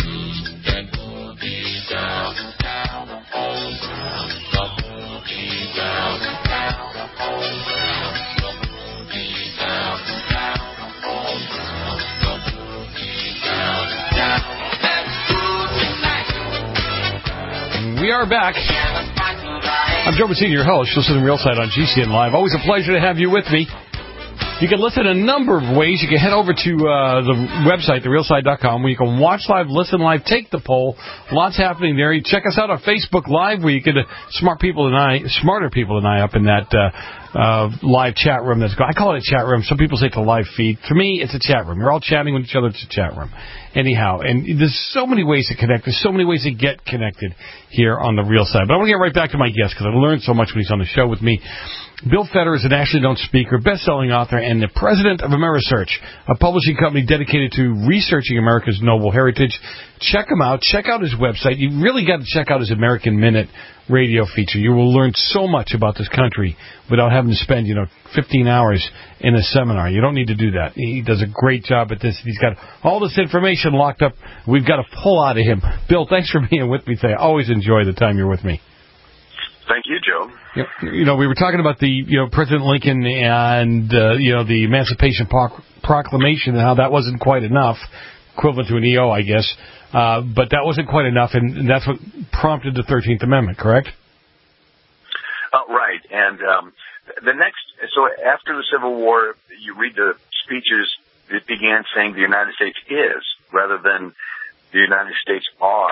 We are back. I'm Joe Messina, your host. You'll listen to Real Side on G C N Live. Always a pleasure to have you with me. You can listen a number of ways. You can head over to uh, the website, the real side dot com, where you can watch live, listen live, take the poll. Lots happening there. You check us out on Facebook Live, where you can uh, smart people than I, smarter people than I up in that uh, uh, live chat room. That's going. I call it a chat room. Some people say it's a live feed. For me, it's a chat room. You're all chatting with each other. It's a chat room. Anyhow, and there's so many ways to connect. There's so many ways to get connected here on the Real Side. But I want to get right back to my guest because I learned so much when he's on the show with me. Bill Feder is an nationally known speaker, best-selling author, and the president of Amerisearch, a publishing company dedicated to researching America's noble heritage. Check him out. Check out his website. You really got to check out his American Minute radio feature. You will learn so much about this country without having to spend, you know, fifteen hours in a seminar. You don't need to do that. He does a great job at this. He's got all this information locked up. We've got to pull out of him. Bill, thanks for being with me today. I always enjoy the time you're with me. Thank you, Joe. You know, we were talking about the, you know, President Lincoln and, uh, you know, the Emancipation Proclamation and how that wasn't quite enough, equivalent to an E O, I guess. Uh, but that wasn't quite enough, and that's what prompted the thirteenth Amendment, correct? Uh, right. And um, the next, so after the Civil War, you read the speeches that began saying the United States is rather than the United States are.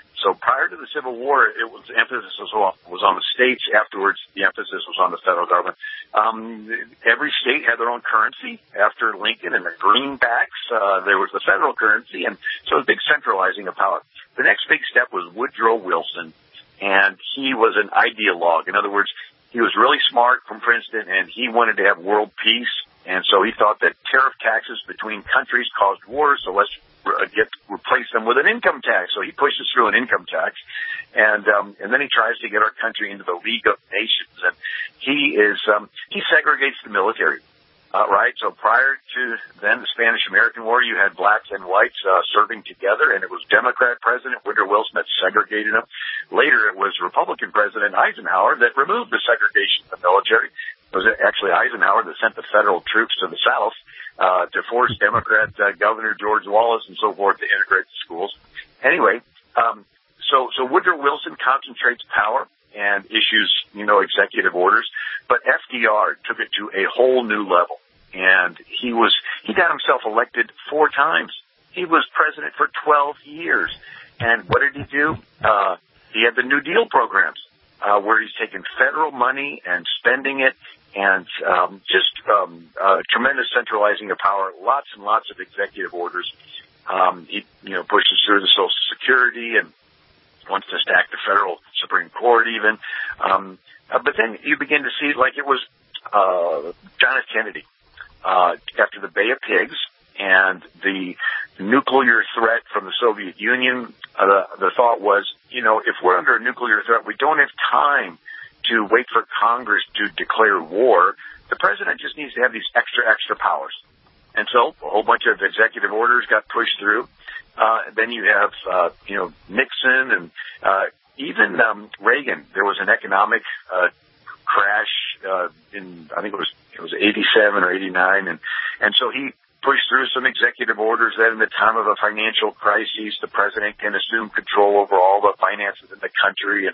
So prior to the Civil War, it was emphasis was on, was on the states. Afterwards, the emphasis was on the federal government. Um, every state had their own currency. After Lincoln and the greenbacks, uh, there was the federal currency, and so it was a big centralizing of power. The next big step was Woodrow Wilson, and he was an ideologue. In other words, he was really smart from Princeton, and he wanted to have world peace. And so he thought that tariff taxes between countries caused wars, so let's get replace them with an income tax. So he pushes through an income tax, and um, and then he tries to get our country into the League of Nations. And he is um, he segregates the military, uh, right? So prior to then the Spanish-American War, you had blacks and whites uh, serving together, and it was Democrat President Woodrow Wilson that segregated them. Later, it was Republican President Eisenhower that removed the segregation of the military. It was actually Eisenhower that sent the federal troops to the South uh, to force Democrat uh, Governor George Wallace and so forth to integrate the schools. Anyway, um, so so Woodrow Wilson concentrates power and issues, you know, executive orders, but F D R took it to a whole new level, and he was he got himself elected four times. He was president for twelve years, and what did he do? Uh, he had the New Deal programs, uh, where he's taking federal money and spending it. And um, just um, uh, tremendous centralizing of power, lots and lots of executive orders. Um, he, you know, pushes through the Social Security and wants to stack the federal Supreme Court even. Um, uh, but then you begin to see, like it was uh, John F. Kennedy uh, after the Bay of Pigs and the nuclear threat from the Soviet Union. Uh, the, the thought was, you know, if we're under a nuclear threat, we don't have time to wait for Congress to declare war. The president just needs to have these extra, extra powers. And so a whole bunch of executive orders got pushed through. Uh, then you have, uh, you know, Nixon and uh, even um, Reagan. There was an economic uh, crash uh, in, I think it was it was eighty-seven or eighty-nine. And, and so he pushed through some executive orders that in the time of a financial crisis, the president can assume control over all the finances in the country. And,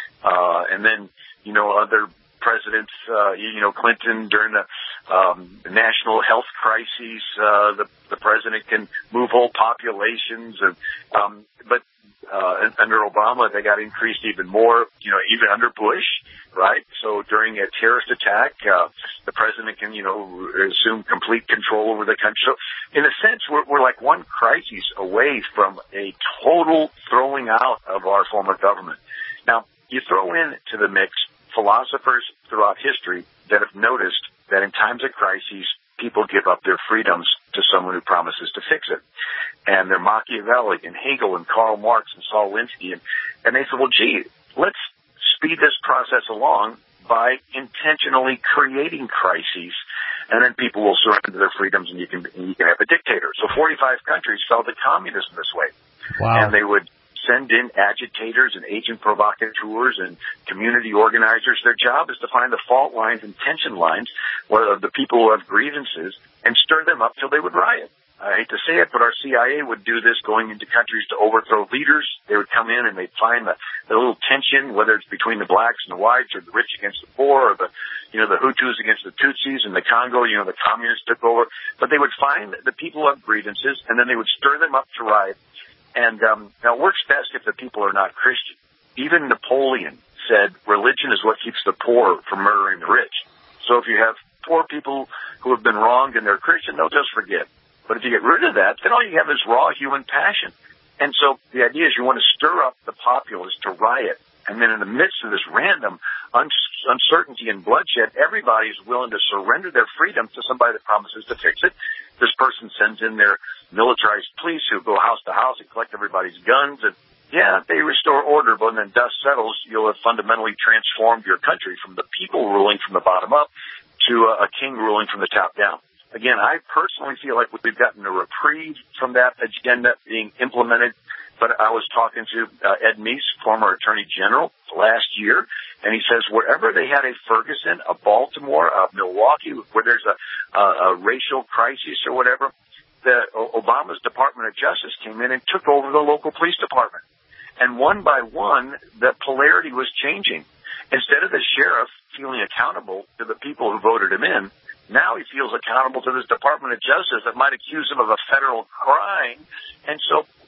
uh, and then, you know, other presidents, uh, you know, Clinton during the um, national health crises, uh, the, the president can move whole populations. And, um, but uh, under Obama, they got increased even more, you know, even under Bush, right? So during a terrorist attack, uh, the president can, you know, assume complete control over the country. So in a sense, we're, we're like one crisis away from a total throwing out of our form of government. Now, you throw into the mix philosophers throughout history that have noticed that in times of crises, people give up their freedoms to someone who promises to fix it. And they're Machiavelli and Hegel and Karl Marx and Saul Alinsky. And, and they said, well, gee, let's speed this process along by intentionally creating crises, and then people will surrender their freedoms and you can, and you can have a dictator. So forty-five countries fell to communism this way. Wow. And they would send in agitators and agent provocateurs and community organizers. Their job is to find the fault lines and tension lines of the people who have grievances and stir them up till they would riot. I hate to say it, but our C I A would do this going into countries to overthrow leaders. They would come in and they'd find the, the little tension, whether it's between the blacks and the whites or the rich against the poor or the, you know, the Hutus against the Tutsis. In the Congo, you know, the communists took over. But they would find the people who have grievances and then they would stir them up to riot. And um, now it works best if the people are not Christian. Even Napoleon said religion is what keeps the poor from murdering the rich. So if you have poor people who have been wronged and they're Christian, they'll just forget. But if you get rid of that, then all you have is raw human passion. And so the idea is you want to stir up the populace to riot. And then in the midst of this random un- uncertainty and bloodshed, everybody's willing to surrender their freedom to somebody that promises to fix it. This person sends in their militarized police who go house to house and collect everybody's guns. And, yeah, they restore order, but when the dust settles, you'll have fundamentally transformed your country from the people ruling from the bottom up to a, a king ruling from the top down. Again, I personally feel like we've gotten a reprieve from that agenda being implemented. But I was talking to uh, Ed Meese, former Attorney General, last year, and he says wherever they had a Ferguson, a Baltimore, a Milwaukee, where there's a, a, a racial crisis or whatever, the Obama's Department of Justice came in and took over the local police department. And one by one, the polarity was changing. Instead of the sheriff feeling accountable to the people who voted him in, now he feels accountable to this Department of Justice that might accuse him of a federal crime. And so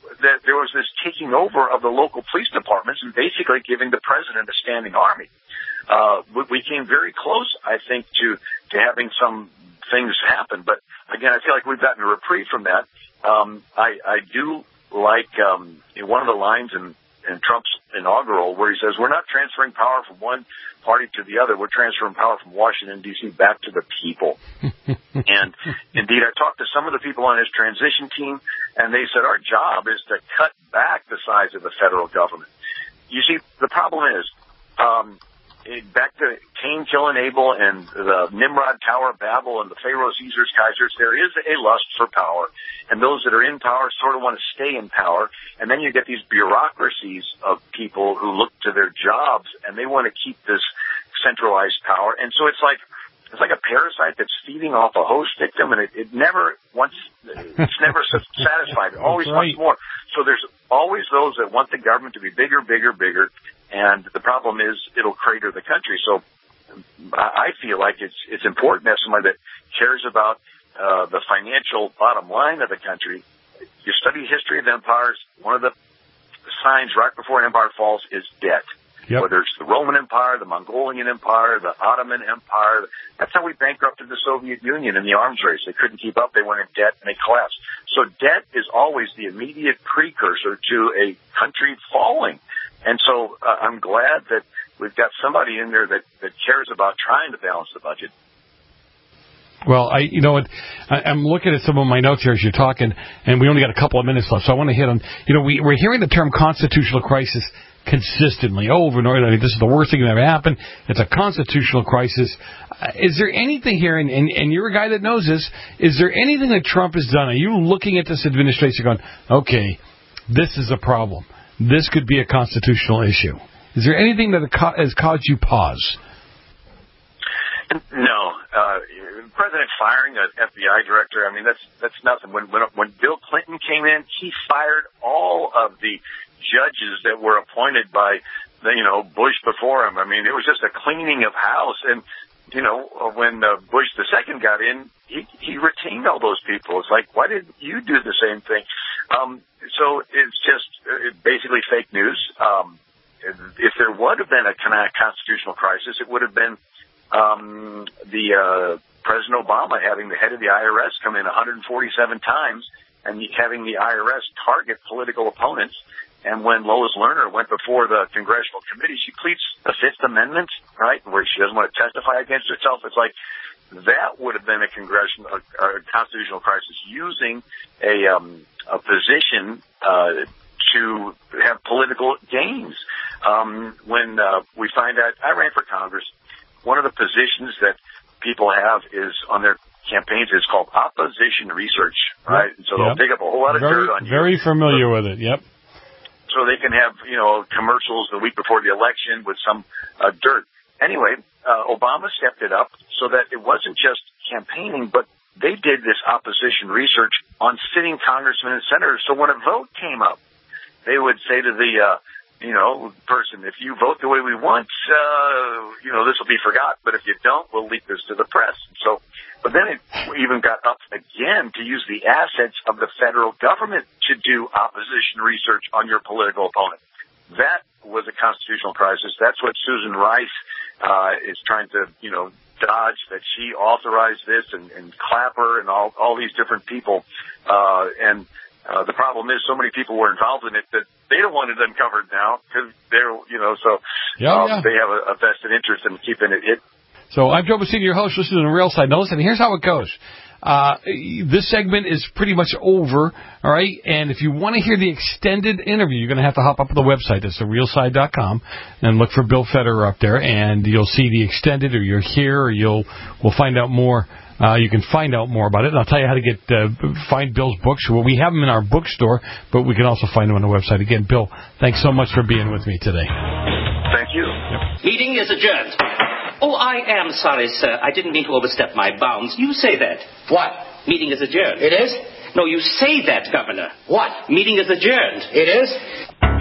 that there was this taking over of the local police departments and basically giving the president a standing army. Uh, we came very close, I think, to, to having some things happen. But again, I feel like we've gotten a reprieve from that. Um, I, I do like um, one of the lines in, in Trump's inaugural where he says, we're not transferring power from one party to the other. We're transferring power from Washington, D C back to the people. And indeed, I talked to some of the people on his transition team, and they said our job is to cut back the size of the federal government. You see, the problem is, um, back to Cain killing Abel and the Nimrod Tower of Babel and the Pharaoh Caesar's Kaisers, there is a lust for power. And those that are in power sort of want to stay in power. And then you get these bureaucracies of people who look to their jobs and they want to keep this centralized power. And so it's like, it's like a parasite that's feeding off a host victim, and it, it never wants, it's never satisfied. It always wants more. So there's always those that want the government to be bigger, bigger, bigger. And the problem is it'll crater the country. So I feel like it's it's important as somebody that cares about uh, the financial bottom line of the country. You study history of empires, one of the signs right before an empire falls is debt. Yep. Whether it's the Roman Empire, the Mongolian Empire, the Ottoman Empire. That's how we bankrupted the Soviet Union in the arms race. They couldn't keep up. They went in debt and they collapsed. So debt is always the immediate precursor to a country falling. And so uh, I'm glad that we've got somebody in there that, that cares about trying to balance the budget. Well, I, you know what, I, I'm looking at some of my notes here as you're talking, and we only got a couple of minutes left, so I want to hit on, you know, we, we're hearing the term constitutional crisis consistently over and over. I mean, this is the worst thing that ever happened. It's a constitutional crisis. Uh, is there anything here, and, and, and you're a guy that knows this, is there anything that Trump has done? Are you looking at this administration going, okay, this is a problem. This could be a constitutional issue. Is there anything that has caused you pause? No. Uh, President firing an F B I director, I mean, that's that's nothing. When, when when Bill Clinton came in, he fired all of the judges that were appointed by, the, you know, Bush before him. I mean, it was just a cleaning of house. And, you know, when uh, Bush the second got in, he, he retained all those people. It's like, why didn't you do the same thing? Um, so it's just uh, basically fake news. Um, if there would have been a constitutional crisis, it would have been um, the uh, President Obama having the head of the I R S come in one hundred forty-seven times and having the I R S target political opponents. And when Lois Lerner went before the congressional committee, she pleads the Fifth Amendment, right, where she doesn't want to testify against herself. It's like that would have been a congressional, a, a constitutional crisis, using a um, a position uh, to have political gains. Um, when uh, we find out, I ran for Congress. One of the positions that people have is on their campaigns is called opposition research, right? Yep. So they'll yep. dig up a whole lot of very, dirt on you. Very familiar with it. Yep. So they can have, you know, commercials the week before the election with some uh, dirt. Anyway, uh, Obama stepped it up so that it wasn't just campaigning, but they did this opposition research on sitting congressmen and senators. So when a vote came up, they would say to the, uh, you know, person, if you vote the way we want, uh, you know, this will be forgotten. But if you don't, we'll leak this to the press. So, but then it even got up again to use the assets of the federal government to do opposition research on your political opponent. That was a constitutional crisis. That's what Susan Rice uh, is trying to, you know, dodge, that she authorized this, and, and Clapper and all, all these different people. Uh, and uh, the problem is so many people were involved in it that they don't want it uncovered now because they're, you know, so yeah, um, yeah. they have a, a vested interest in keeping it hidden. So I'm Joe Messina, your host. This is the Real Side. Now listen, here's how it goes. Uh, this segment is pretty much over, all right? And if you want to hear the extended interview, you're going to have to hop up to the website. It's the real side dot com and look for Bill Federer up there, and you'll see the extended, or you're here, or you'll we'll find out more. Uh, you can find out more about it. And I'll tell you how to get uh, find Bill's books. Well, we have them in our bookstore, but we can also find them on the website. Again, Bill, thanks so much for being with me today. Thank you. Yep. Meeting is adjourned. Oh, I am sorry, sir. I didn't mean to overstep my bounds. You say that. What? Meeting is adjourned. It is? No, you say that, Governor. What? Meeting is adjourned. It is?